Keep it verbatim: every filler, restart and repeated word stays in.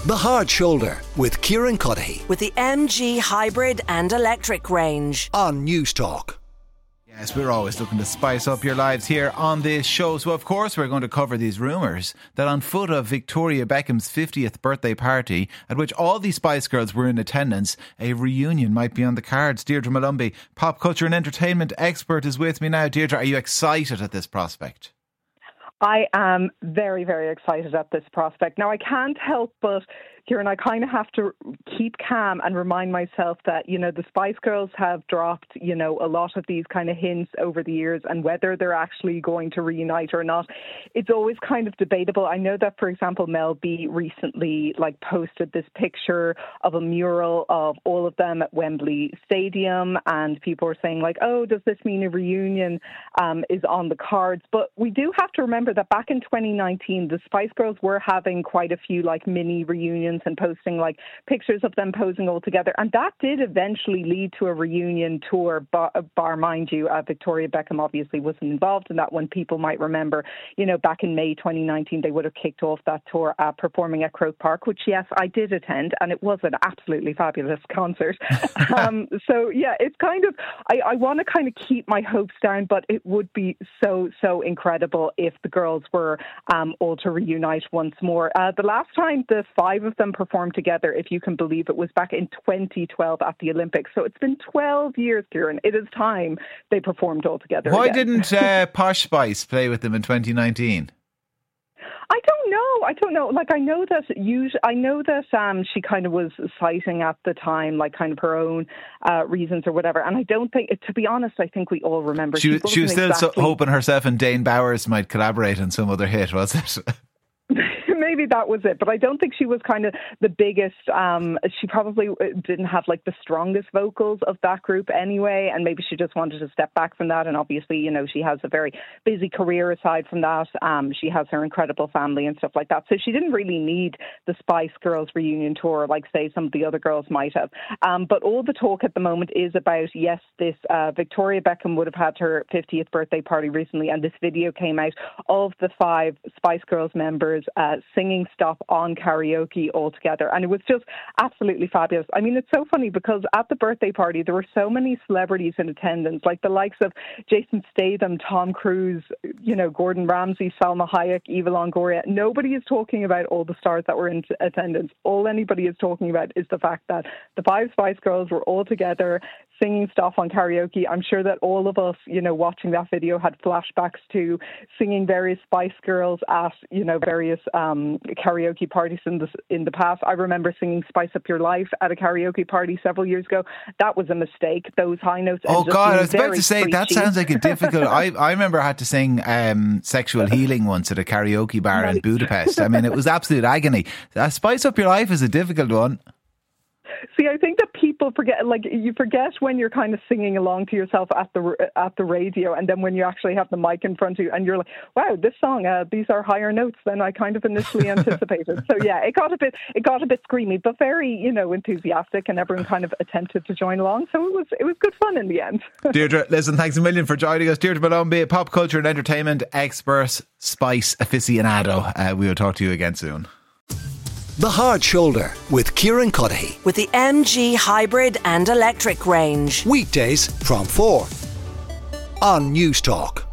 The Hard Shoulder with Kieran Cuddihy with the M G hybrid and electric range on News Talk. Yes, we're always looking to spice up your lives here on this show. So, of course, we're going to cover these rumours that on foot of Victoria Beckham's fiftieth birthday party, at which all the Spice Girls were in attendance, a reunion might be on the cards. Deirdre Malumbi, pop culture and entertainment expert, is with me now. Deirdre, are you excited at this prospect? I am very, very excited at this prospect. Now, I can't help but, Kieran, I kind of have to keep calm and remind myself that, you know, the Spice Girls have dropped, you know, a lot of these kind of hints over the years, and whether they're actually going to reunite or not, it's always kind of debatable. I know that, for example, Mel B recently, like, posted this picture of a mural of all of them at Wembley Stadium, and people were saying, like, oh, does this mean a reunion um, is on the cards? But we do have to remember that back in twenty nineteen, the Spice Girls were having quite a few, like, mini reunions and posting like pictures of them posing all together, and that did eventually lead to a reunion tour. Bar, bar mind you, uh, Victoria Beckham obviously wasn't involved in that one. People might remember, you know, back in May twenty nineteen, they would have kicked off that tour uh, performing at Croke Park, which yes, I did attend, and it was an absolutely fabulous concert. um, so yeah, it's kind of, I, I want to kind of keep my hopes down, but it would be so, so incredible if the girls were um, all to reunite once more. Uh, the last time the five of them performed together, if you can believe it, was back in twenty twelve at the Olympics. So it's been twelve years, Kieran. It is time they performed all together. Why again. didn't uh, Posh Spice play with them in twenty nineteen? I don't know. I don't know. Like, I know that usually, I know that um, she kind of was citing at the time, like, kind of her own uh, reasons or whatever. And I don't think, to be honest, I think we all remember. She, she, she was still exactly... so hoping herself and Dane Bowers might collaborate on some other hit, was it? Maybe that was it, but I don't think she was kind of the biggest. Um, she probably didn't have like the strongest vocals of that group anyway, and maybe she just wanted to step back from that. And obviously, you know, she has a very busy career aside from that. Um, she has her incredible family and stuff like that, so she didn't really need the Spice Girls reunion tour like, say, some of the other girls might have. Um, but all the talk at the moment is about, yes, this uh, Victoria Beckham would have had her fiftieth birthday party recently, and this video came out of the five Spice Girls members uh, singing Stop on karaoke all together, and it was just absolutely fabulous. I mean, it's so funny because at the birthday party there were so many celebrities in attendance, like the likes of Jason Statham, Tom Cruise, you know, Gordon Ramsay, Salma Hayek, Eva Longoria. Nobody is talking about all the stars that were in attendance. All anybody is talking about is the fact that the five Spice Girls were all together singing Stop on karaoke. I'm sure that all of us, you know, watching that video had flashbacks to singing various Spice Girls at, you know, various um, karaoke parties in the in the past. I remember singing Spice Up Your Life at a karaoke party several years ago. That was a mistake. Those high notes. Oh God, I was about to say preachy. That sounds like a difficult. I I remember I had to sing um, Sexual Healing once at a karaoke bar in Budapest. I mean, it was absolute agony. Uh, Spice Up Your Life is a difficult one. See, I think that people forget, like, you forget when you're kind of singing along to yourself at the at the radio, and then when you actually have the mic in front of you and you're like, wow, this song, uh, these are higher notes than I kind of initially anticipated. So yeah, it got a bit it got a bit screamy, but very, you know, enthusiastic, and everyone kind of attempted to join along. So it was it was good fun in the end. Deirdre, listen, thanks a million for joining us. Deirdre Malumbi, pop culture and entertainment expert, Spice aficionado. Uh, we will talk to you again soon. The Hard Shoulder with Kieran Cuddihy with the M G hybrid and electric range. Weekdays from four on News Talk.